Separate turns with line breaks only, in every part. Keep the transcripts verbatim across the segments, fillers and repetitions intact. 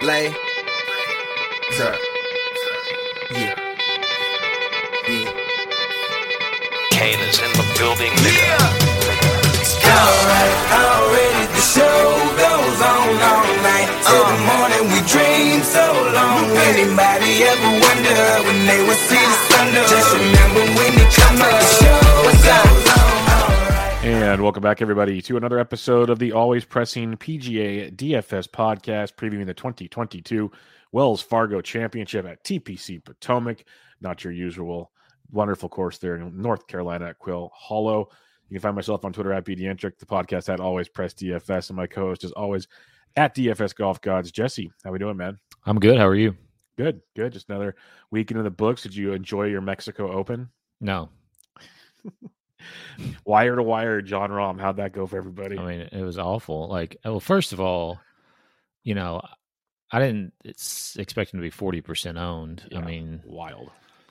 Lay. Sir. Yeah. Yeah.
Kane is in the building, nigga.
Yeah. Alright, already the show goes on all night. Till the morning we dream so long. Anybody ever wonder when they would see the sun? Just remember when they come up, the show goes on.
And welcome back, everybody, to another episode of the Always Pressing P G A D F S podcast, previewing the twenty twenty-two Wells Fargo Championship at T P C Potomac. Not your usual wonderful course there in North Carolina at Quail Hollow. You can find myself on Twitter at BDentric, the podcast at Always Press D F S, and my co-host is always at D F S Golf Gods. Jesse, how we doing, man?
I'm good. How are you?
Good, good. Just another weekend in the books. Did you enjoy your Mexico Open?
No.
Wire to wire, John Rahm. How'd that go for everybody?
I mean, it was awful. Like, well, first of all, you know, I didn't it's expect him to be forty percent owned.
Yeah,
I mean,
wild.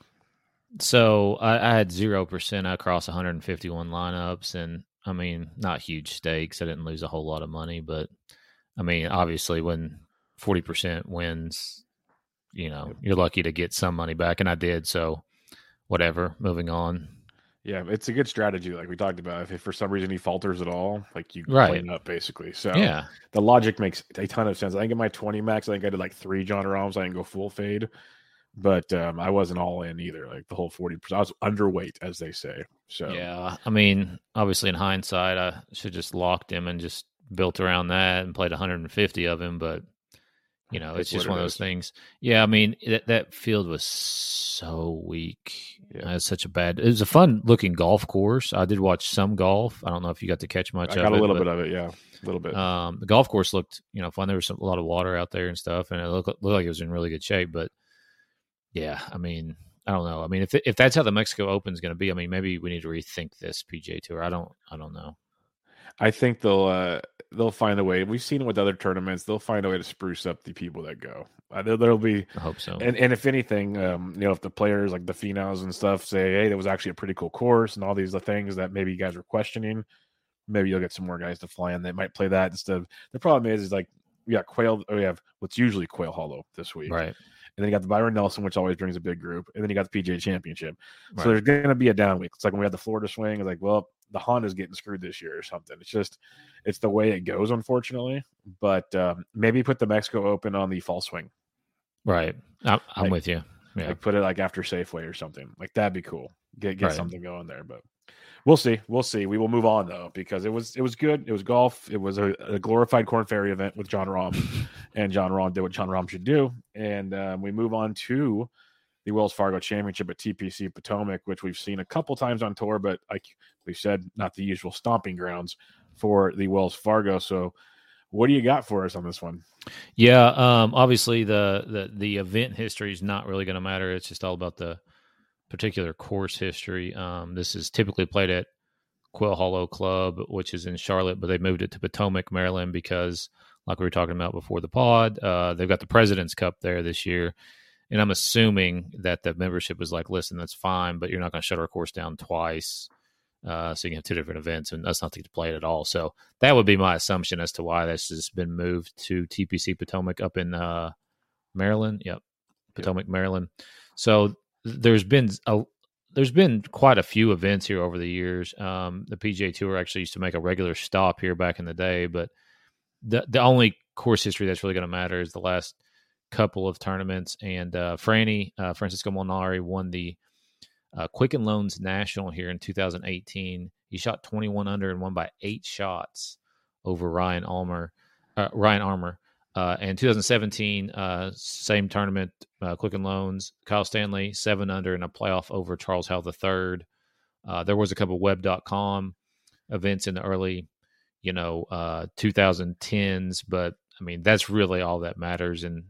So I, I had zero percent across one hundred fifty-one lineups. And I mean, not huge stakes. I didn't lose a whole lot of money. But I mean, obviously, when forty percent wins, you know, you're lucky to get some money back. And I did. So whatever, moving on.
Yeah, it's a good strategy, like we talked about. If, if for some reason he falters at all, like you
Right.
clean up basically. So
Yeah.
the logic makes a ton of sense. I think in my twenty max, I think I did like three John Rahms. I didn't go full fade, but um, I wasn't all in either. Like the whole forty percent, I was underweight, as they say. So
Yeah, I mean, obviously in hindsight, I should just locked him and just built around that and played one hundred fifty of him. But you know, it's,
It's
just
what
one
it
of those
is.
things. Yeah, I mean, that that field was so weak.
Yeah.
It was such a bad. It was a fun looking golf course. I did watch some golf. I don't know if you got to catch much
I
of
got
it.
a little
but,
bit of it. Yeah, a little bit.
Um, the golf course looked, you know, fun. There was some, a lot of water out there and stuff, and it looked, looked like it was in really good shape. But yeah, I mean, I don't know. I mean, if if that's how the Mexico Open is going to be, I mean, maybe we need to rethink this P G A Tour. I don't, I don't know.
I think they'll uh, they'll find a way. We've seen it with other tournaments. They'll find a way to spruce up the people that go. Uh, there, there'll be.
I hope so.
And and if anything, um, you know, if the players like the Phenoms and stuff say, hey, that was actually a pretty cool course and all these things that maybe you guys are questioning, maybe you'll get some more guys to fly in that might play that instead of. The problem is, is like we got Quail, we have what's usually Quail Hollow this week.
Right.
And then you got the Byron Nelson, which always brings a big group. And then you got the P G A Championship.
Right.
So there's going to be a down week. It's like when we had the Florida swing, it's like, well, the Honda's getting screwed this year or something. It's just, it's the way it goes, unfortunately. But um, maybe put the Mexico Open on the fall swing.
Right. I'm, I'm
Like-
with you. Yeah.
Like put it like after Safeway or something. Like that'd be cool. Get get
Right.
something going there. But we'll see. We'll see. We will move on though, because it was it was good. It was golf. It was a, a glorified Corn Ferry event with John Rahm, and John Rahm did what John Rahm should do. And um, we move on to the Wells Fargo Championship at T P C Potomac, which we've seen a couple times on tour, but like we said, not the usual stomping grounds for the Wells Fargo. So, what do you got for us on this one?
Yeah, um, obviously the, the the event history is not really going to matter. It's just all about the particular course history. Um, this is typically played at Quail Hollow Club, which is in Charlotte, but they moved it to Potomac, Maryland, because, like we were talking about before the pod, uh, they've got the President's Cup there this year. And I'm assuming that the membership was like, listen, that's fine, but you're not going to shut our course down twice. Uh, so you can have two different events, and that's not to play it at all. So that would be my assumption as to why this has been moved to T P C Potomac up in uh, Maryland. Yep, Potomac, Maryland. So there's been a there's been quite a few events here over the years. Um, the P G A Tour actually used to make a regular stop here back in the day, but the the only course history that's really going to matter is the last couple of tournaments. And uh, Franny uh, Francisco Molinari won the Uh, Quicken Loans National here in two thousand eighteen. He shot twenty-one under and won by eight shots over Ryan Armour. Uh, Ryan Armour. Uh, and two thousand seventeen, uh, same tournament, uh, Quicken Loans, Kyle Stanley, seven under in a playoff over Charles Howell the third. Uh, there was a couple web dot com events in the early, you know, uh, twenty tens, but I mean, that's really all that matters in,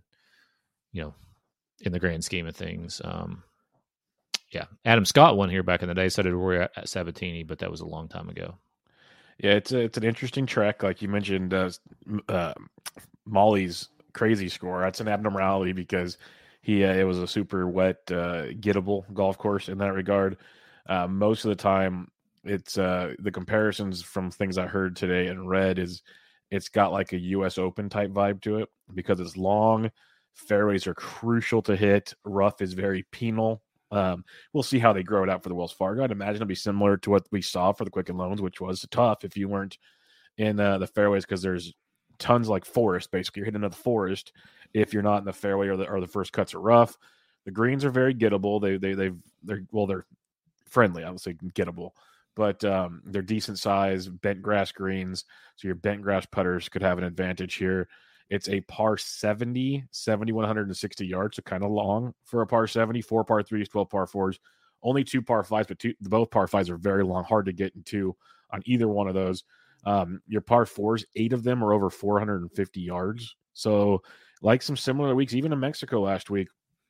you know, in the grand scheme of things. Um, Yeah, Adam Scott won here back in the day. So did Rory Sabatini, but that was a long time ago.
Yeah, it's a, it's an interesting trek. Like you mentioned, uh, uh, Molly's crazy score. That's an abnormality because he uh, it was a super wet, uh, gettable golf course in that regard. Uh, most of the time, it's uh, the comparisons from things I heard today and read is it's got like a U S Open type vibe to it because it's long. Fairways are crucial to hit. Rough is very penal. Um, we'll see how they grow it out for the Wells Fargo. I'd imagine it'll be similar to what we saw for the Quicken Loans, which was tough if you weren't in uh, the fairways because there's tons like forest. Basically, you're hitting into the forest if you're not in the fairway or the or the first cuts are rough. The greens are very gettable. They they they've they're well they're friendly. I would say gettable, but um, they're decent size bent grass greens. So your bent grass putters could have an advantage here. It's a par seventy, seventy, one hundred sixty yards, so kind of long for a par seventy, four par threes, twelve par fours, only two par fives, but two, both par fives are very long, hard to get into on either one of those. Um, your par fours, eight of them are over four hundred fifty yards. So like some similar weeks, even in Mexico last week,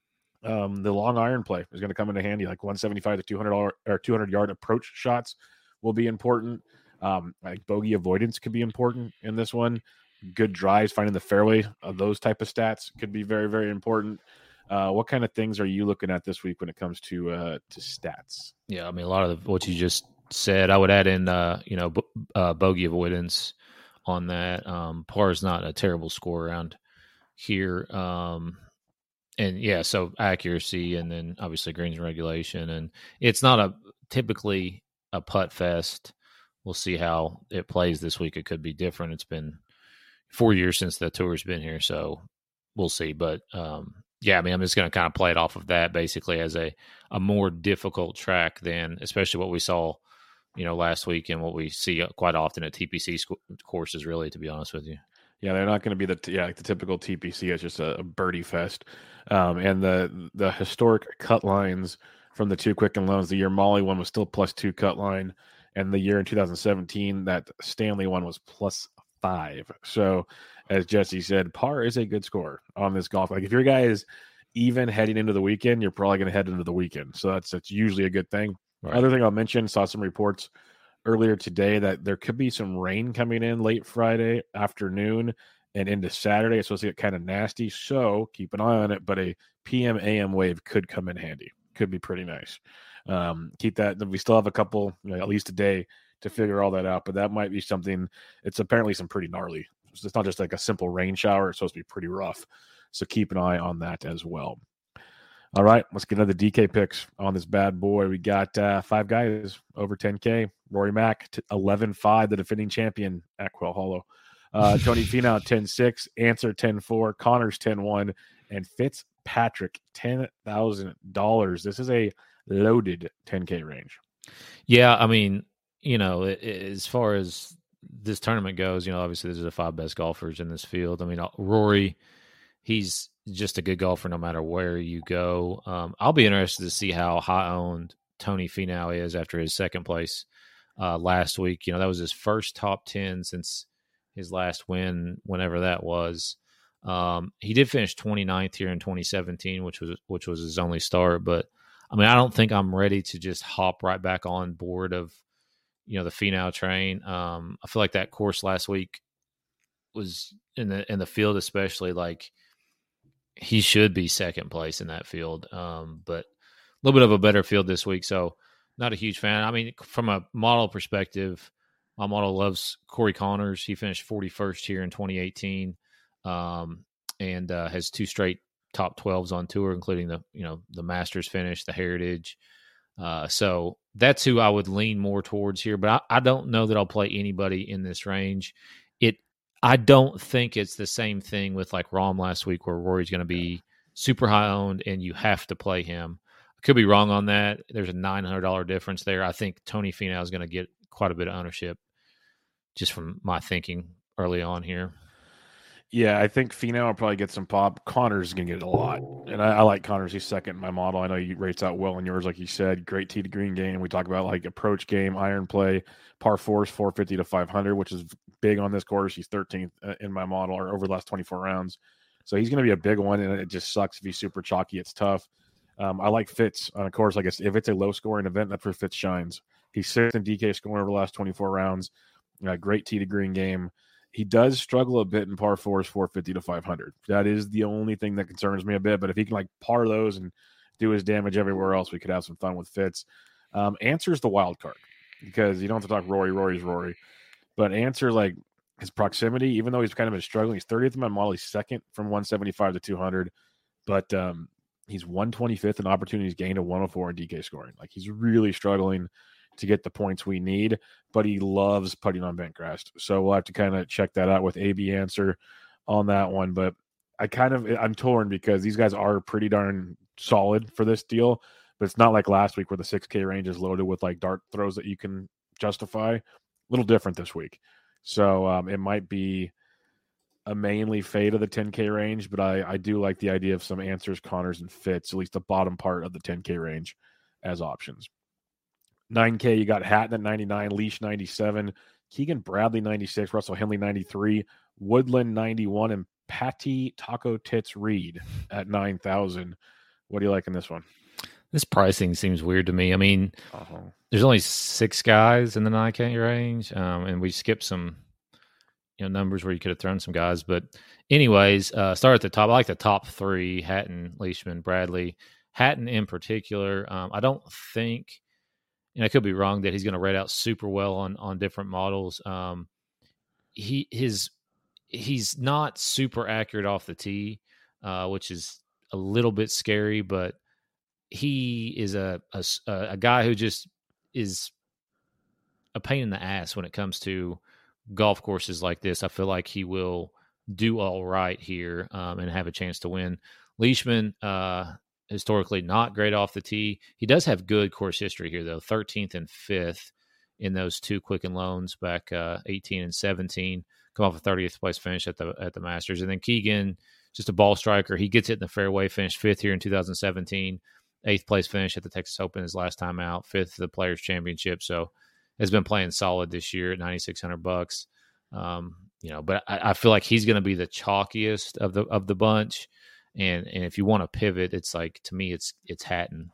um, the long iron play is going to come into handy, like one seventy-five to two hundred or two hundred yard approach shots will be important. Um, like bogey avoidance could be important in this one. Good drives, finding the fairway, uh, those type of stats could be very, very important. Uh, what kind of things are you looking at this week when it comes to uh, to stats?
Yeah, I mean, a lot of the, what you just said, I would add in, uh, you know, bo- uh, bogey avoidance on that. Um, par is not a terrible score around here. Um, and yeah, so accuracy and then obviously greens and regulation. And it's not a typically a putt fest. We'll see how it plays this week. It could be different. It's been four years since the tour's been here, so we'll see. But um, yeah, I mean, I'm just going to kind of play it off of that basically as a, a more difficult track than especially what we saw, you know, last week and what we see quite often at T P C sc- courses, really, to be honest with you.
Yeah, they're not going to be the yeah like the typical T P C. It's just a, a birdie fest. Um, and the the historic cut lines from the two Quicken Loans, the year Molly one was still plus two cut line, and the year in two thousand seventeen, that Stanley one was plus five. So as Jesse said, par is a good score on this golf. Like if your guy is even heading into the weekend, you're probably going to head into the weekend. So that's that's usually a good thing. Right. Other thing I'll mention, saw some reports earlier today that there could be some rain coming in late Friday afternoon and into Saturday. It's supposed to get kind of nasty. So keep an eye on it. But a P M A M wave could come in handy. Could be pretty nice. Um, keep that. We still have a couple, you know, at least a day to figure all that out, but that might be something. It's apparently some pretty gnarly. It's not just like a simple rain shower. It's supposed to be pretty rough. So keep an eye on that as well. All right, let's get another D K picks on this bad boy. We got uh, five guys over ten K. Rory Mac, eleven five, the defending champion at Quail Hollow. Uh, Tony Finau, ten six. Answer, ten four. Connors, ten one. And Fitzpatrick, ten thousand dollars. This is a loaded ten K range.
Yeah, I mean, you know, as far as this tournament goes, you know, obviously there's the five best golfers in this field. I mean, Rory, he's just a good golfer no matter where you go. Um, I'll be interested to see how high-owned Tony Finau is after his second place uh, last week. You know, that was his first top ten since his last win, whenever that was. Um, he did finish twenty-ninth here in twenty seventeen, which was which was his only start. But, I mean, I don't think I'm ready to just hop right back on board of, you know, the Finau train. Um, I feel like that course last week was in the in the field, especially like he should be second place in that field. Um, but a little bit of a better field this week, so not a huge fan. I mean, from a model perspective, my model loves Corey Connors. He finished forty-first here in twenty eighteen, um, and uh, has two straight top twelves on tour, including the you know the Masters finish, the Heritage. Uh, so that's who I would lean more towards here, but I, I don't know that I'll play anybody in this range. It, I don't think it's the same thing with like Rahm last week where Rory's going to be super high owned and you have to play him. I could be wrong on that. There's a nine hundred dollars difference there. I think Tony Finau is going to get quite a bit of ownership just from my thinking early on here.
Yeah, I think Finau will probably get some pop. Connors is going to get a lot. And I, I like Connors. He's second in my model. I know he rates out well in yours, like you said. Great tee to green game. We talk about like approach game, iron play, par fours, four fifty to five hundred, which is big on this course. He's thirteenth in my model or over the last twenty-four rounds. So he's going to be a big one, and it just sucks if he's super chalky. It's tough. Um, I like Fitz on a course like if it's a low-scoring event, that's where Fitz shines. He's sixth in D K scoring over the last twenty-four rounds. Uh, great tee to green game. He does struggle a bit in par fours, four fifty to five hundred. That is the only thing that concerns me a bit. But if he can like par those and do his damage everywhere else, we could have some fun with Fitz. Um, Answer's the wild card because you don't have to talk Rory. Rory's Rory. But Answer, like, his proximity, even though he's kind of been struggling, he's thirtieth in my model. He's second from one seventy-five to two hundred, but um, he's one twenty-fifth in opportunities gained and one oh four in D K scoring. Like he's really struggling to get the points we need, but he loves putting on bent grass. So we'll have to kind of check that out with A B Answer on that one. But I kind of, I'm torn because these guys are pretty darn solid for this deal, but it's not like last week where the six K range is loaded with like dart throws that you can justify. A little different this week. So um, it might be a mainly fade of the ten K range, but I, I do like the idea of some answers, Connors, and fits, at least the bottom part of the ten K range as options. nine K, you got Hatton at ninety-nine, Leash ninety-seven, Keegan Bradley ninety-six, Russell Henley ninety-three, Woodland ninety-one, and Patty Taco Tits Reed at nine thousand. What do you like in this one?
This pricing seems weird to me. I mean,
uh-huh.
there's only six guys in the nine K range, um, and we skipped some you know numbers where you could have thrown some guys. But anyways, uh, start at the top. I like the top three, Hatton, Leishman, Bradley. Hatton in particular, um, I don't think, and I could be wrong, that he's going to rate out super well on on different models. Um, he his he's not super accurate off the tee, uh, which is a little bit scary, but he is a, a a guy who just is a pain in the ass when it comes to golf courses like this. I feel like he will do all right here um, and have a chance to win. Leishman, uh, historically not great off the tee. He does have good course history here, though. thirteenth and fifth in those two Quicken Loans back uh, eighteen and seventeen. Come off a thirtieth place finish at the at the Masters. And then Keegan, just a ball striker. He gets it in the fairway, finished fifth here in two thousand seventeen. Eighth place finish at the Texas Open his last time out. Fifth the Players Championship. So has been playing solid this year at ninety-six hundred bucks. Um, you know, but I, I feel like he's going to be the chalkiest of the of the bunch. And and if you want to pivot, it's like, to me, it's it's Hatton.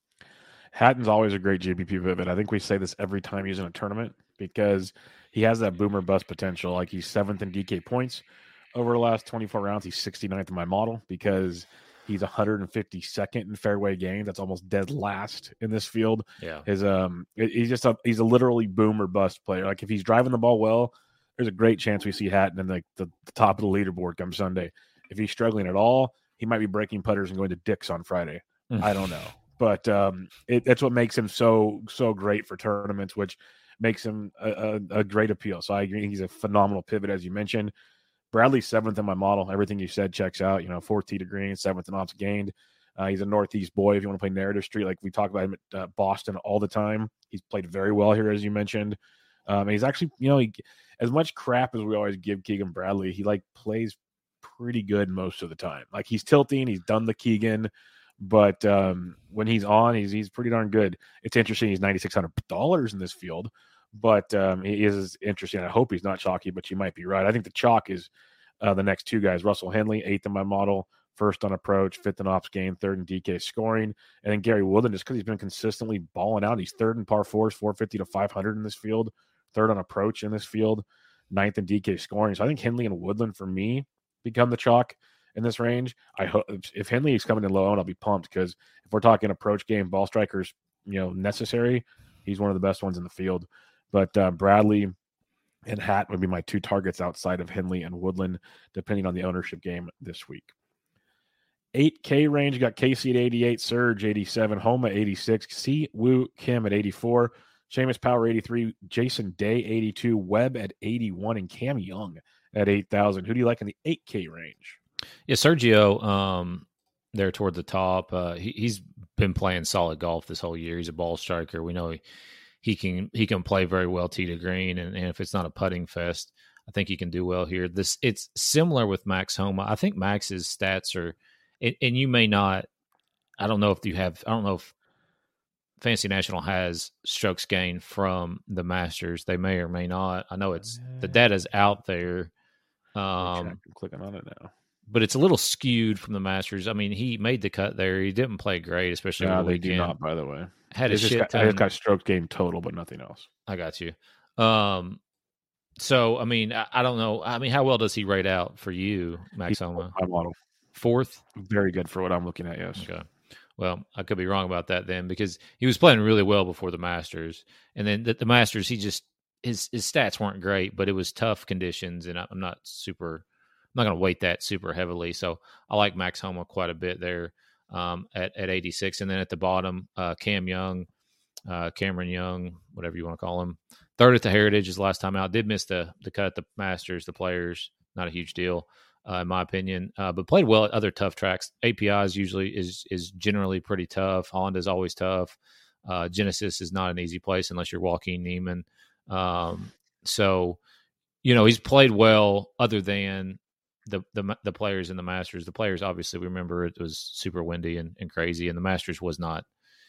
Hatton's always a great G P P pivot. I think we say this every time he's in a tournament because he has that boomer bust potential. Like he's seventh in D K points over the last twenty-four rounds. He's sixty-ninth in my model because he's one hundred fifty-second in fairway gain. That's almost dead last in this field.
Yeah,
his um, he's just a he's a literally boom or bust player. Like if he's driving the ball well, there's a great chance we see Hatton in like the, the top of the leaderboard come Sunday. If he's struggling at all, he might be breaking putters and going to dicks on Friday. I don't know, but um, it, that's what makes him so so great for tournaments, which makes him a, a, a great appeal. So I agree, he's a phenomenal pivot, as you mentioned. Bradley's seventh in my model. Everything you said checks out. You know, fourth tee to green, seventh in ops gained. Uh, he's a Northeast boy. If you want to play narrative street, like we talk about him at uh, Boston all the time, he's played very well here, as you mentioned. Um, and he's actually, you know, he, as much crap as we always give Keegan Bradley, he like plays pretty good most of the time. Like he's tilting, he's done the Keegan, but um, when he's on, he's he's pretty darn good. It's interesting. He's ninety-six hundred dollars in this field. But um, he is interesting. I hope he's not chalky, but you might be right. I think the chalk is uh, the next two guys. Russell Henley, eighth in my model, first on approach, fifth in ops gain, third in D K scoring. And then Gary Woodland, just because he's been consistently balling out. He's third in par fours, four fifty to five hundred in this field, third on approach in this field, ninth in D K scoring. So I think Henley and Woodland, for me, become the chalk in this range. I hope if Henley is coming in low, I'll be pumped because if we're talking approach game, ball strikers, you know, necessary, he's one of the best ones in the field. But uh, Bradley and Hatt would be my two targets outside of Henley and Woodland, depending on the ownership game this week. eight K range, got Casey at eighty-eight, Surge eighty-seven, Homa eighty-six, Si Woo Kim at eighty-four, Seamus Power eighty-three, Jason Day eighty-two, Webb at eighty-one, and Cam Young at eight thousand. Who do you like in the eight K range?
Yeah, Sergio, um, there toward the top. Uh, he, he's been playing solid golf this whole year. He's a ball striker. We know he He can he can play very well tee to green, and, and if it's not a putting fest, I think he can do well here. This it's similar with Max Homa. I think Max's stats are, and, and you may not. I don't know if you have. I don't know if Fantasy National has strokes gained from the Masters. They may or may not. I know it's the data's out there. Um,
I'm clicking on it now.
But it's a little skewed from the Masters. I mean, he made the cut there. He didn't play great, especially
no,
over the
they
weekend.
do not, by the way.
Had a
just
shit
got,
ton.
I just got stroke game total, but nothing else.
I got you. Um, so, I mean, I, I don't know. I mean, how well does he rate out for you, Max Homa?
My model.
Fourth?
Very good for what I'm looking at, yes.
Okay. Well, I could be wrong about that then because he was playing really well before the Masters. And then the, the Masters, he just his his stats weren't great, but it was tough conditions, and I'm not super. I'm not going to weight that super heavily. So I like Max Homa quite a bit there um, at at eighty-six, and then at the bottom, uh, Cam Young, uh, Cameron Young, whatever you want to call him, third at the Heritage his last time out. Did miss the the cut at the Masters, the Players, not a huge deal uh, in my opinion, uh, but played well at other tough tracks. A P I is usually is is generally pretty tough. Honda is always tough. Uh, Genesis is not an easy place unless you're Joaquin Neiman. Um, so, you know, he's played well other than the, the the Players in the Masters. The Players, obviously, we remember it was super windy and, and crazy, and the Masters was not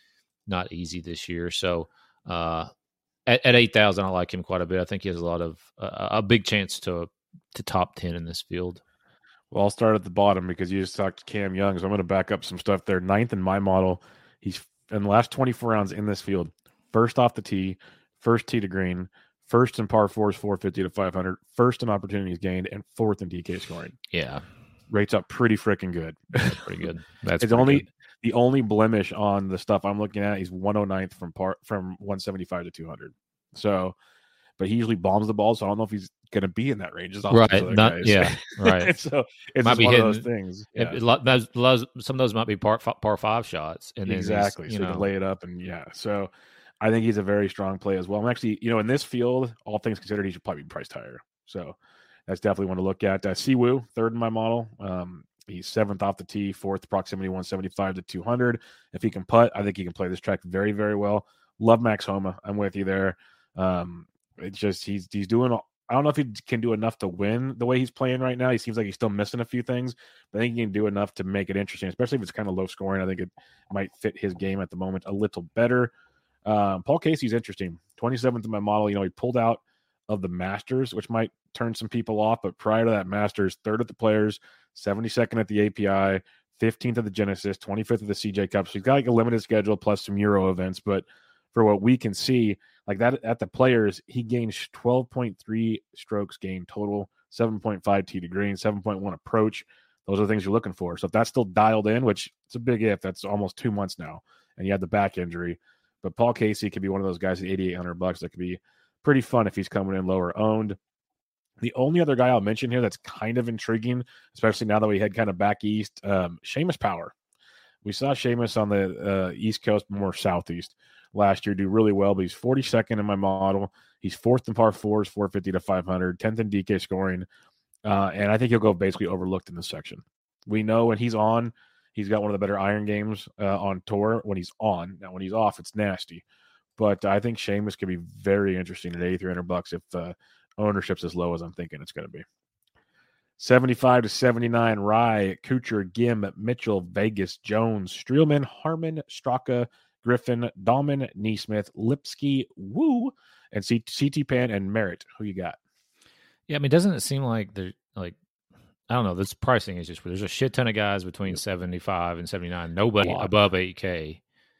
not easy this year. So uh, at, at eight thousand, I like him quite a bit. I think he has a lot of uh, a big chance to to top ten in this field.
Well, I'll start at the bottom because you just talked to Cam Young, so I'm going to back up some stuff there. Ninth in my model. He's in the last twenty-four rounds in this field. First off the tee, first tee to green, first in par fours, four fifty to five hundred, first in opportunities gained, and fourth in D K scoring.
Yeah.
Rates up pretty freaking good.
That's pretty good. That's
it's
pretty
only
good.
The only blemish on the stuff I'm looking at, he's one oh ninth from par from one seventy-five to two hundred. So, but he usually bombs the ball, so I don't know if he's going to be in that range as often
right.
as other
Not,
guys.
yeah, right.
So it's
Might
just
be
one
hitting,
of those things.
It,
Yeah.
it, lo- those, those, some of those might be par, par five shots. And then
Exactly.
you
So
know,
you can lay it up, and yeah. So I think he's a very strong play as well. I'm actually, you know, in this field, all things considered, he should probably be priced higher. So that's definitely one to look at. Uh, Siwoo, third in my model. Um, he's seventh off the tee, fourth proximity one seventy-five to two hundred. If he can putt, I think he can play this track very, very well. Love Max Homa. I'm with you there. Um, it's just he's he's doing. I don't know if he can do enough to win the way he's playing right now. He seems like he's still missing a few things, but I think he can do enough to make it interesting, especially if it's kind of low scoring. I think it might fit his game at the moment a little better. Um, Paul Casey's interesting. twenty-seventh in my model. You know, he pulled out of the Masters, which might turn some people off, but prior to that Masters, third at the Players, seventy-second at the A P I, fifteenth at the Genesis, twenty-fifth at the C J Cup. So he's got like a limited schedule plus some Euro events, but for what we can see, like that at the Players, he gained twelve point three strokes gained total, seven point five tee to green, seven point one approach. Those are the things you're looking for. So if that's still dialed in, which it's a big if, that's almost two months now, and you had the back injury. But Paul Casey could be one of those guys at eighty-eight hundred bucks that could be pretty fun if he's coming in lower owned. The only other guy I'll mention here that's kind of intriguing, especially now that we head kind of back east, um, Seamus Power. We saw Seamus on the uh, East Coast, more southeast last year, do really well, but he's forty-second in my model. He's fourth in par fours, four fifty to five hundred, tenth in D K scoring, uh, and I think he'll go basically overlooked in this section. We know when he's on, he's got one of the better iron games uh, on tour when he's on. Now, when he's off, it's nasty. But I think Seamus could be very interesting at eighty-three hundred bucks if uh, ownership's as low as I'm thinking it's going to be. seventy-five to seventy-nine, Rye, Kuchar, Gim, Mitchell, Vegas, Jones, Streelman, Harmon, Straka, Griffin, Dahlman, Neesmith, Lipsky, Woo, and C T Pan and Merritt. Who you got?
Yeah, I mean, doesn't it seem like they're like, I don't know, this pricing is just, there's a shit ton of guys between yep. seventy-five and seventy-nine, nobody above eight K.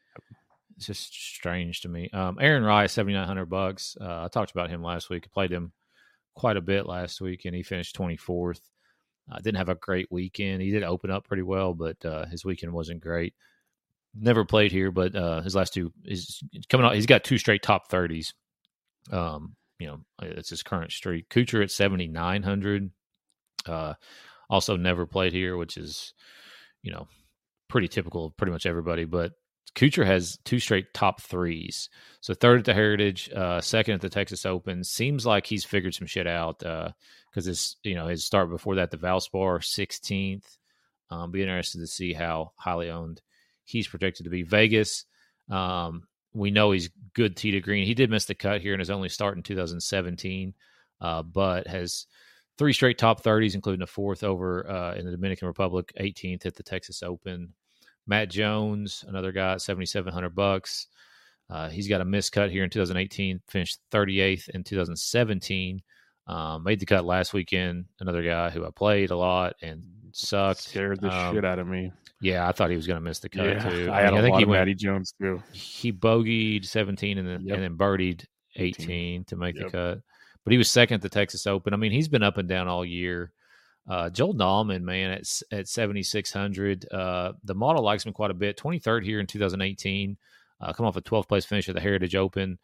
It's just strange to me. Um, Aaron Rye, seventy-nine hundred bucks. Uh, I talked about him last week. I played him quite a bit last week, and he finished twenty-fourth. Uh, didn't have a great weekend. He did open up pretty well, but uh, his weekend wasn't great. Never played here, but uh, his last two is coming out. He's got two straight top thirties. Um, you know, it's his current streak. Kuchar at seventy-nine hundred. Uh, also never played here, which is, you know, pretty typical of pretty much everybody, but Kuchar has two straight top threes. So third at the Heritage, uh, second at the Texas Open. Seems like he's figured some shit out because uh, his, you know, his start before that, the Valspar, sixteenth. Um, be interested to see how highly owned he's projected to be. Vegas, um, we know he's good tee to green. He did miss the cut here in his only start in two thousand seventeen, uh, but has three straight top thirties, including a fourth over uh, in the Dominican Republic, eighteenth at the Texas Open. Matt Jones, another guy at seventy-seven hundred bucks. Uh, he's got a miscut here in two thousand eighteen, finished thirty-eighth in two thousand seventeen. Um, made the cut last weekend. Another guy who I played a lot and sucked.
Scared the
um,
shit out of me.
Yeah, I thought he was going to miss the cut
yeah,
too.
I had
mean,
a
I think
lot
he
of
went,
Matty Jones too.
He bogeyed seventeen and then
Yep.
and then birdied eighteen,
eighteen
to make
Yep.
the cut. But he was second at the Texas Open. I mean, he's been up and down all year. Uh, Joel Dahlman, man, at at seventy-six hundred. Uh, the model likes him quite a bit. twenty-third here in two thousand eighteen. Uh, come off a twelfth place finish at the Heritage Open.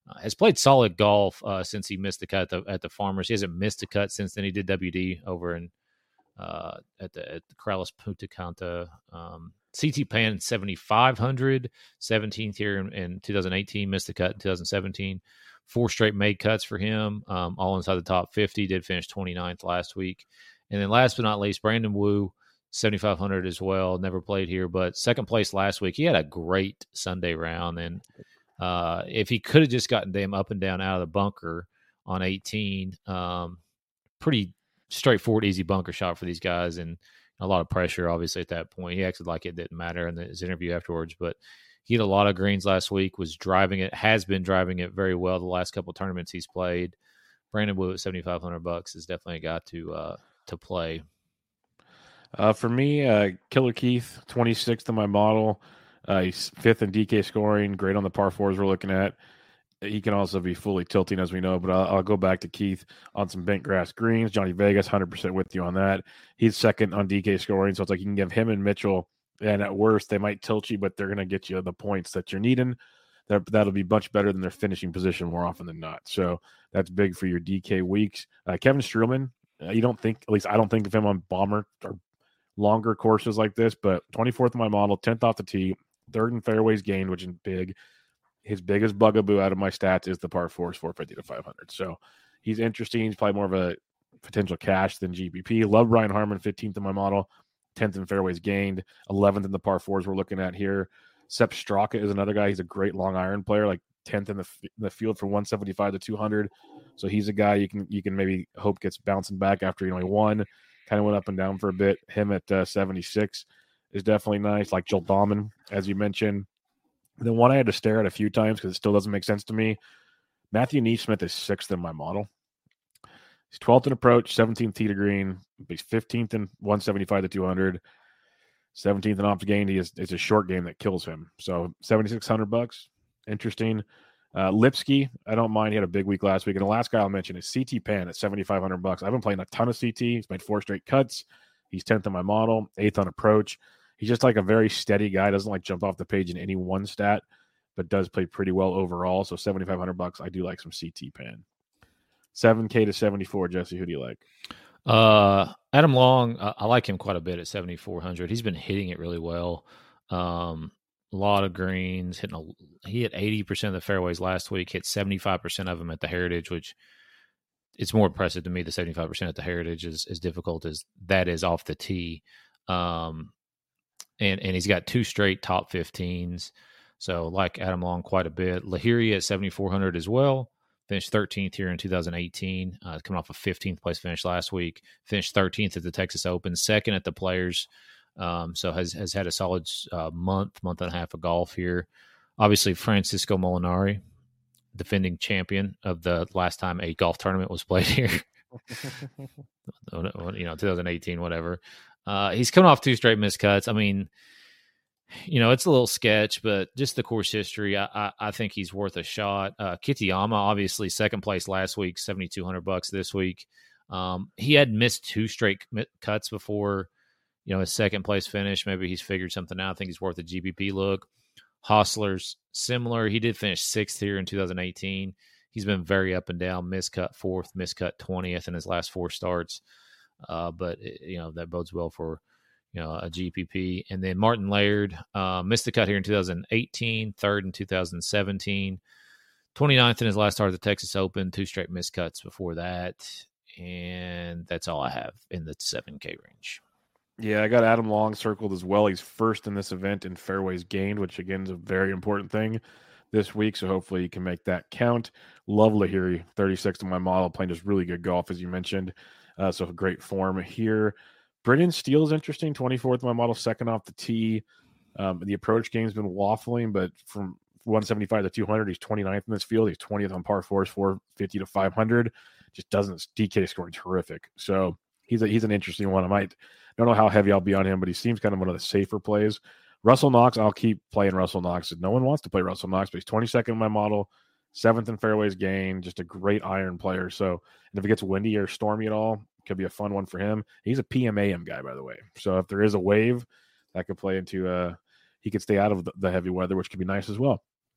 Uh, has played solid golf uh, since he missed the cut at the, at the Farmers. He hasn't missed a cut since then. He did W D over in uh, at the at the Corrales Punta Cana. Um, C T Pan seventy-five hundred, seventeenth here in, in two thousand eighteen, missed the cut in two thousand seventeen. Four straight made cuts for him, um, all inside the top fifty. Did finish twenty-ninth last week. And then last but not least, Brandon Wu, seventy-five hundred as well. Never played here, but second place last week. He had a great Sunday round, and Uh, if he could have just gotten them up and down out of the bunker on eighteen, um, pretty straightforward, easy bunker shot for these guys, and a lot of pressure, obviously, at that point. He acted like it didn't matter in his interview afterwards, but he had a lot of greens last week, was driving it, has been driving it very well the last couple of tournaments he's played. Brandon Wu at seventy-five hundred bucks is definitely a guy to, uh, to play.
Uh, for me, uh, Killer Keith, twenty-sixth in my model. Uh, he's fifth in D K scoring, great on the par fours we're looking at. He can also be fully tilting, as we know, but I'll, I'll go back to Keith on some bent grass greens. Johnny Vegas, one hundred percent with you on that. He's second on D K scoring, so it's like you can give him and Mitchell, and at worst, they might tilt you, but they're going to get you the points that you're needing. That, that'll be much better than their finishing position more often than not. So that's big for your D K weeks. Uh, Kevin Streelman, uh, you don't think, at least I don't think of him on bomber or longer courses like this, but twenty-fourth in my model, tenth off the tee, third in fairways gained, which is big. His biggest bugaboo out of my stats is the par fours, four fifty to five hundred. So he's interesting. He's probably more of a potential cash than G P P. Love Brian Harman, fifteenth in my model, tenth in fairways gained, eleventh in the par fours we're looking at here. Sepp Straka is another guy. He's a great long iron player, like tenth in the in the field for one seventy-five to two hundred. So he's a guy you can you can maybe hope gets bouncing back after he only won. Kind of went up and down for a bit. Him at uh, seventy-six is definitely nice, like Joel Dahman, as you mentioned. The one I had to stare at a few times because it still doesn't make sense to me. Matthew Neesmith is sixth in my model. He's twelfth in approach, seventeenth tee to green. He's fifteenth in one seventy-five to two hundred. seventeenth in off gain. He is it's a short game that kills him. So seventy-six hundred bucks. Interesting. Uh, Lipsky, I don't mind. He had a big week last week. And the last guy I'll mention is C T Pan at seventy-five hundred bucks. I've been playing a ton of C T. He's made four straight cuts. He's tenth in my model, eighth on approach. He's just like a very steady guy. Doesn't like jump off the page in any one stat, but does play pretty well overall. So seventy-five hundred bucks. I do like some C T Pan. seven K to seventy-four. Jesse, who do you like?
Uh, Adam Long, uh, I like him quite a bit at seventy-four hundred. He's been hitting it really well. Um, a lot of greens, hitting a, he hit eighty percent of the fairways last week, hit seventy-five percent of them at the Heritage, which it's more impressive to me. The seventy-five percent at the Heritage is as difficult as that is off the tee. Um, and, and he's got two straight top fifteens. So like Adam Long quite a bit. Lahiri at seventy-four hundred as well. Finished thirteenth here in two thousand eighteen, uh, coming off a fifteenth place finish last week. Finished thirteenth at the Texas Open, second at the Players. Um, so has has had a solid uh, month, month and a half of golf here. Obviously, Francisco Molinari, defending champion of the last time a golf tournament was played here. you know, twenty eighteen, whatever. Uh, he's coming off two straight missed cuts. I mean, you know, it's a little sketch, but just the course history, I, I, I think he's worth a shot. Uh, Kitayama, obviously second place last week, seventy-two hundred bucks this week. Um, he had missed two straight cuts before, you know, his second place finish. Maybe he's figured something out. I think he's worth a G B P look. Hostler's similar. He did finish sixth here in two thousand eighteen. He's been very up and down, miscut fourth, miscut twentieth in his last four starts. Uh, but, you know, that bodes well for, you know, a G P P. And then Martin Laird uh, missed the cut here in two thousand eighteen, third in two thousand seventeen, twenty-ninth in his last start at the Texas Open, two straight missed cuts before that. And that's all I have in the seven K range.
Yeah, I got Adam Long circled as well. He's first in this event in fairways gained, which, again, is a very important thing this week. So hopefully you can make that count. Love Lahiri, thirty-sixth in my model, playing just really good golf, as you mentioned. Uh, so great form here. Brendan Steele is interesting, twenty-fourth in my model, second off the tee. Um, the approach game's been waffling, but from one seventy-five to two hundred, he's twenty-ninth in this field. He's twentieth on par fours, four fifty to five hundred. Just doesn't, D K scoring terrific. So he's a, he's an interesting one. I might, don't know how heavy I'll be on him, but he seems kind of one of the safer plays. Russell Knox, I'll keep playing Russell Knox. No one wants to play Russell Knox, but he's twenty-second in my model, seventh in fairways gained, just a great iron player. So, and if it gets windy or stormy at all, it could be a fun one for him. He's a P M A M guy, by the way. So if there is a wave, that could play into, uh, he could stay out of the, the heavy weather, which could be nice as well.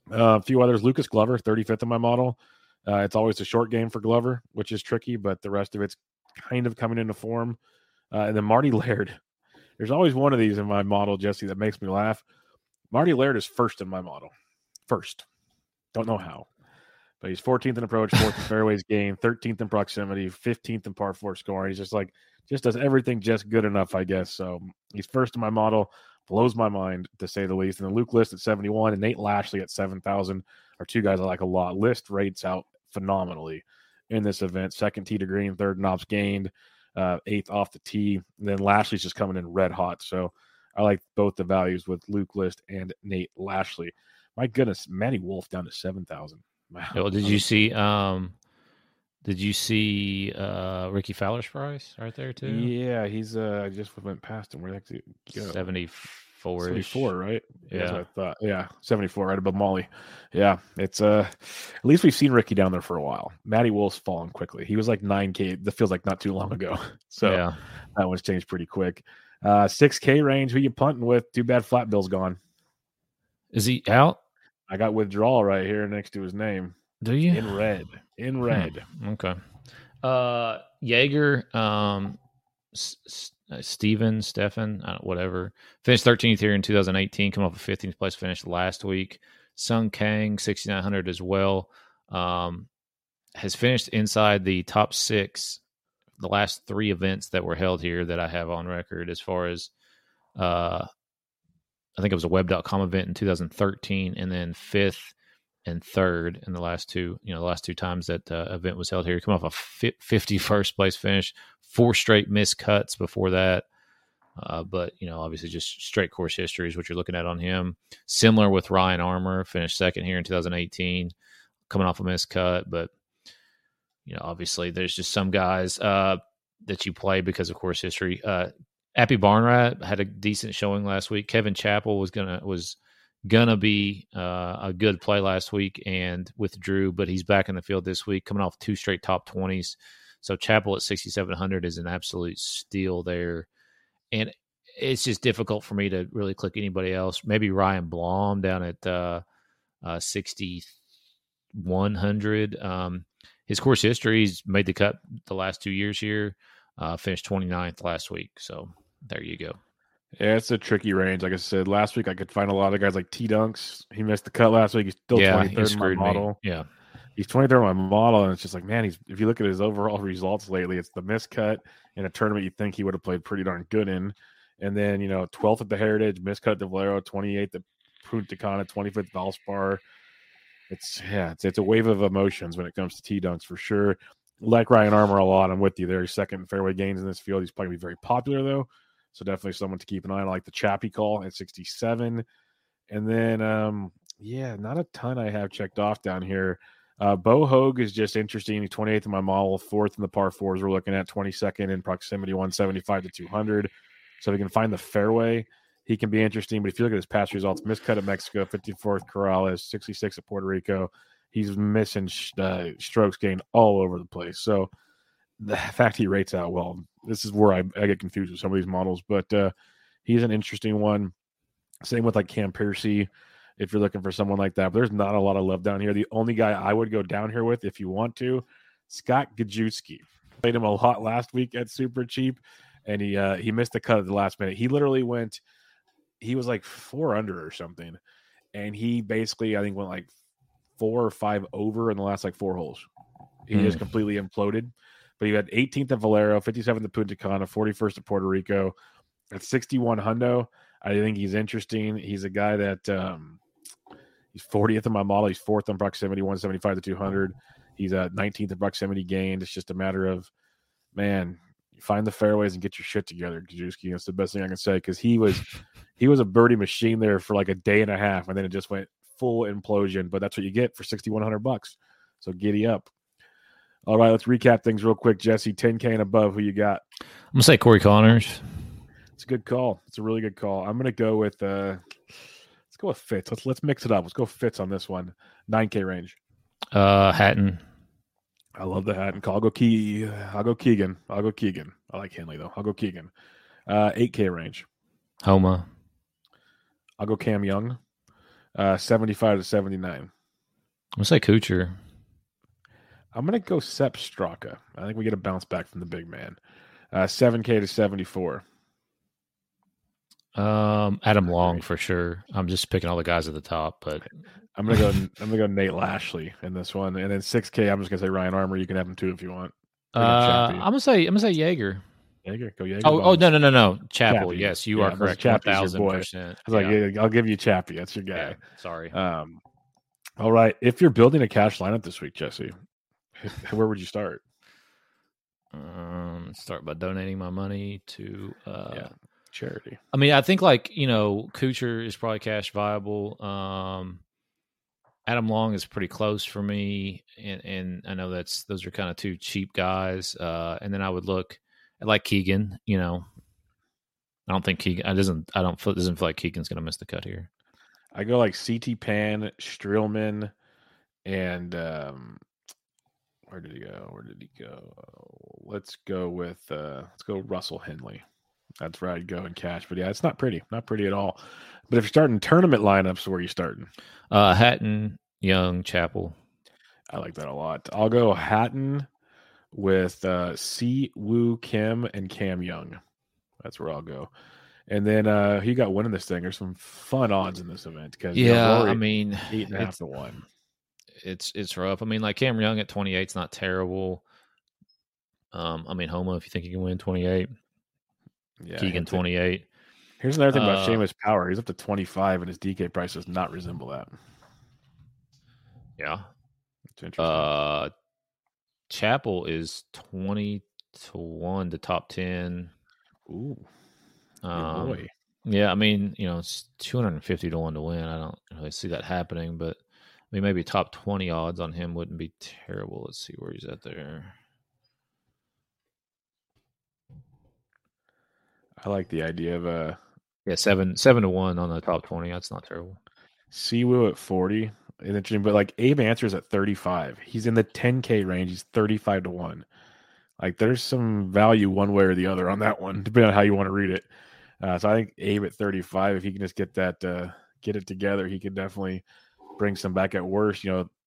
Uh, a few others. Lucas Glover, thirty-fifth in my model. Uh, it's always a short game for Glover, which is tricky, but the rest of it's kind of coming into form. Uh, and then Marty Laird. There's always one of these in my model, Jesse, that makes me laugh. Marty Laird is first in my model. First. Don't know how. But he's fourteenth in approach, fourth in fairways gained, thirteenth in proximity, fifteenth in par four scoring. He's just like, just does everything just good enough, I guess. So he's first in my model. Blows my mind, to say the least. And then Luke List at seventy-one and Nate Lashley at seven thousand are two guys I like a lot. List rates out phenomenally in this event. Second tee to green, third knobs gained, uh, eighth off the tee. And then Lashley's just coming in red hot. So I like both the values with Luke List and Nate Lashley. My goodness, Matty Wolf down to seven thousand. Wow.
Well, did you see? Um, did you see uh, Ricky Fowler's price right there too?
Yeah, he's. Uh, I just went past him. Where did he go?
seventy-four.
seventy-four, right?
Yeah,
that's what I thought. Yeah, seventy-four, right above Molly. Yeah, it's uh, at least we've seen Ricky down there for a while. Matty Wolf's fallen quickly. He was like nine K. That feels like not too long ago. So
yeah.
That one's changed pretty quick. Uh, six K range. Who you punting with? Too bad Flat Bill's gone.
Is he out?
I got withdrawal right here next to his name.
Do you?
In red. In red.
Hmm. Okay. Uh, Jaeger, um, S- S- uh, Steven, Stefan, uh, whatever, finished thirteenth here in two thousand eighteen, come off a fifteenth place finish last week. Sung Kang, sixty-nine hundred as well, um, has finished inside the top six the last three events that were held here that I have on record as far as, uh, I think it was a web dot com event in two thousand thirteen and then fifth and third in the last two, you know, the last two times that uh, event was held here. Come off a fifty-first place finish, four straight missed cuts before that. Uh, but, you know, obviously just straight course history is what you're looking at on him. Similar with Ryan Armour, finished second here in two thousand eighteen, coming off a missed cut. But, you know, obviously there's just some guys uh, that you play because of course history. Uh, Appy Barnrat had a decent showing last week. Kevin Chappell was gonna was gonna be uh, a good play last week and withdrew, but he's back in the field this week, coming off two straight top twenties. So Chappell at sixty-seven hundred is an absolute steal there, and it's just difficult for me to really click anybody else. Maybe Ryan Blom down at uh, uh, sixty-one hundred. Um, his course history, he's made the cut the last two years here. Uh, finished twenty-ninth last week, so there you go.
Yeah, it's a tricky range. Like I said, last week I could find a lot of guys like T Dunks. He missed the cut last week. He's still
yeah,
twenty-third
he
in my model.
Me. Yeah,
he's twenty-third in my model, and it's just like, man, he's. If you look at his overall results lately, it's the missed cut in a tournament you think he would have played pretty darn good in, and then you know, twelfth at the Heritage, missed cut at Valero, twenty-eighth at Punta Cana, twenty-fifth at Valspar. It's yeah, it's it's a wave of emotions when it comes to T Dunks for sure. Like Ryan Armour a lot. I'm with you there. He's second in fairway gains in this field. He's probably going to be very popular, though. So definitely someone to keep an eye on. I like the Chappie call at sixty-seven. And then, um, yeah, not a ton I have checked off down here. Uh, Bo Hogue is just interesting. He's twenty-eighth in my model, fourth in the par fours. We're looking at twenty-second in proximity, one seventy-five to two hundred. So if he can find the fairway, he can be interesting. But if you look at his past results, miscut at Mexico, fifty-fourth Corrales, sixty-six at Puerto Rico. He's missing uh, strokes gained all over the place. So the fact he rates out well, this is where I, I get confused with some of these models. But uh, he's an interesting one. Same with like Cam Piercy, if you're looking for someone like that. But there's not a lot of love down here. The only guy I would go down here with, if you want to, Scott Gajewski. Played him a lot last week at Super Cheap, and he uh, he missed the cut at the last minute. He literally went, he was like four under or something, and he basically, I think, went like four or five over in the last like four holes. He mm. just completely imploded. But he had eighteenth at Valero, fifty-seventh at Punta Cana, forty-first at Puerto Rico. At sixty-one hundo, I think he's interesting. He's a guy that um, he's fortieth in my model. He's fourth in proximity, one seventy-five to two hundred. He's at nineteenth in proximity gained. It's just a matter of, man, find the fairways and get your shit together, Gajewski. That's the best thing I can say, because he was he was a birdie machine there for like a day and a half, and then it just went full implosion. But that's what you get for sixty-one hundred bucks. So giddy up. All right, let's recap things real quick, Jesse. ten K and above, who you got?
I'm gonna say Corey Connors.
It's a good call. It's a really good call. I'm gonna go with uh let's go with Fitz. Let's let's mix it up. Let's go Fitz on this one. nine K range.
Uh, Hatton.
I love the Hatton call. I'll go Key. I'll go Keegan. I'll go Keegan. I like Henley though. I'll go Keegan. Uh, eight K range.
Homa.
I'll go Cam Young. Uh, seventy-five to seventy-nine.
I'm gonna say Kuchar.
I'm gonna go Sepp Straka. I think we get a bounce back from the big man. Uh, seven K to seventy-four.
Um, Adam Long for sure. I'm just picking all the guys at the top, but
I'm gonna go. I'm gonna go Nate Lashley in this one, and then six K. I'm just gonna say Ryan Armour. You can have him too if you want.
uh, I'm gonna say I'm gonna say Jaeger.
Jaeger, go Jaeger.
Oh, oh no no no no Chappell.
Chappie.
Yes, you
Yeah,
are correct.
Chappie's
One
your
thousand
boy.
percent.
I was like, yeah, I'll give you Chappie. That's your guy.
Yeah, sorry.
Um, all right. If you're building a cash lineup this week, Jesse, where would you start?
Um, start by donating my money to uh,
yeah, charity.
I mean, I think like you know, Kuchar is probably cash viable. Um, Adam Long is pretty close for me, and, and I know that's those are kind of two cheap guys. Uh, and then I would look at like Keegan. You know, I don't think Keegan. I doesn't. I don't. Feel, doesn't feel like Keegan's going to miss the cut here.
I go like C T Pan, Streelman, and um, where did he go? Where did he go? Let's go with uh, let's go Russell Henley. That's where I'd go in cash. But yeah, it's not pretty, not pretty at all. But if you're starting tournament lineups, where are you starting?
Uh, Hatton, Young, Chappell.
I like that a lot. I'll go Hatton with uh, Si Woo Kim and Cam Young. That's where I'll go. And then uh, he got winning this thing. There's some fun odds in this event because
yeah,
you know,
I mean,
eight and a half to one.
It's it's rough. I mean, like Cam Young at twenty-eight is not terrible. Um, I mean, Homo, if you think he can win twenty-eight,
Yeah,
Keegan twenty-eight.
Here's another thing about
Uh,
Seamus Power. He's up to twenty-five, and his D K price does not resemble that.
Yeah.
It's interesting.
Uh, Chappell is twenty to one to top ten.
Ooh, good
Um,
boy.
yeah, I mean, you know, it's two hundred fifty to one to win. I don't really see that happening, but I mean, maybe top twenty odds on him wouldn't be terrible. Let's see where he's at there.
I like the idea of uh,
Yeah, seven seven to one on the top twenty. That's not terrible.
Siwoo at forty. It's interesting, but like Abe Answers at thirty-five. He's in the ten K range. He's thirty-five to one. Like there's some value one way or the other on that one, depending on how you want to read it. Uh, so I think Abe at thirty-five, if he can just get that, uh, get it together, he could definitely bring some back. At worst, you know,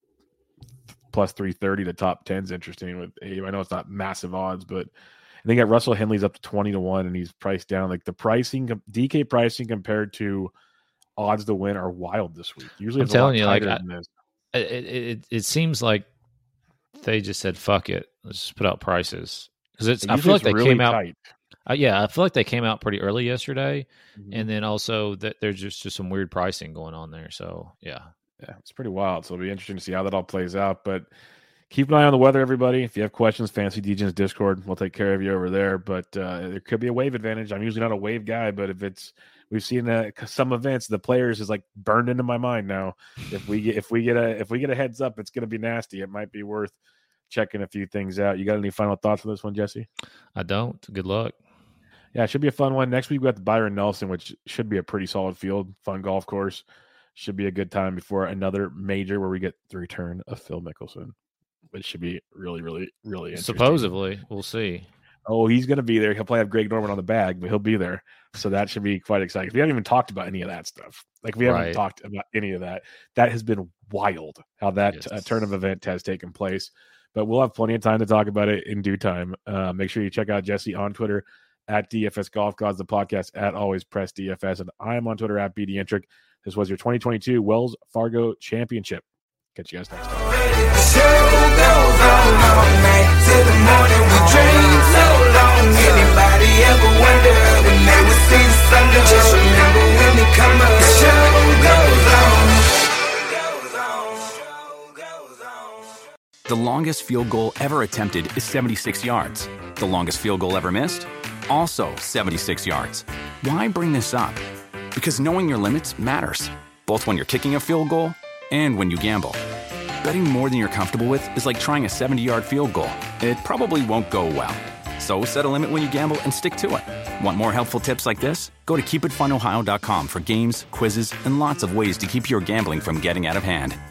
plus three thirty to top ten is interesting with Abe. I know it's not massive odds, but I think at Russell Henley's up to twenty to one, and he's priced down. Like the pricing, D K pricing compared to odds to win are wild this week. Usually,
I'm
it's a lot
telling you, like,
tighter
I-
than this.
It, it it seems like they just said fuck it, let's just put out prices because it's. I
Usually
feel like
it's
they
really
came out.
tight.
Uh, yeah, I feel like they came out pretty early yesterday,
Mhm.
and then also that there's just just some weird pricing going on there. So yeah,
Yeah, it's pretty wild. So it'll be interesting to see how that all plays out. But keep an eye on the weather, everybody. If you have questions, Fantasy D Js Discord, we'll take care of you over there. But uh, there could be a wave advantage. I'm usually not a wave guy, but if it's we've seen uh, some events, the players is like burned into my mind now. If we get if we get a if we get a heads up, it's going to be nasty. It might be worth checking a few things out. You got any final thoughts on this one, Jesse?
I don't. Good luck.
Yeah, it should be a fun one. Next week we got the Byron Nelson, which should be a pretty solid field, fun golf course. Should be a good time before another major where we get the return of Phil Mickelson, which should be really, really, really interesting.
Supposedly, we'll see.
Oh, he's going to be there. He'll probably have Greg Norman on the bag, but he'll be there. So that should be quite exciting. We haven't even talked about any of that stuff. Like we haven't
Right.
talked about any of that. That has been wild how that
Yes.
uh, turn of event has taken place. But we'll have plenty of time to talk about it in due time. Uh, make sure you check out Jesse on Twitter at D F S Golf Gods, the podcast at Always Press D F S, and I am on Twitter at B D Intric. This was your twenty twenty-two Wells Fargo Championship. Catch you guys next time.
The show goes on all night till the morning. We dream so long. Anybody ever wonder when they would see the sun? Just remember when they come up. The show goes on. Goes on. Show goes on.
The longest field goal ever attempted is seventy-six yards. The longest field goal ever missed? Also seventy-six yards. Why bring this up? Because knowing your limits matters, both when you're kicking a field goal and when you gamble. Betting more than you're comfortable with is like trying a seventy-yard field goal. It probably won't go well. So set a limit when you gamble and stick to it. Want more helpful tips like this? Go to keep it fun ohio dot com for games, quizzes, and lots of ways to keep your gambling from getting out of hand.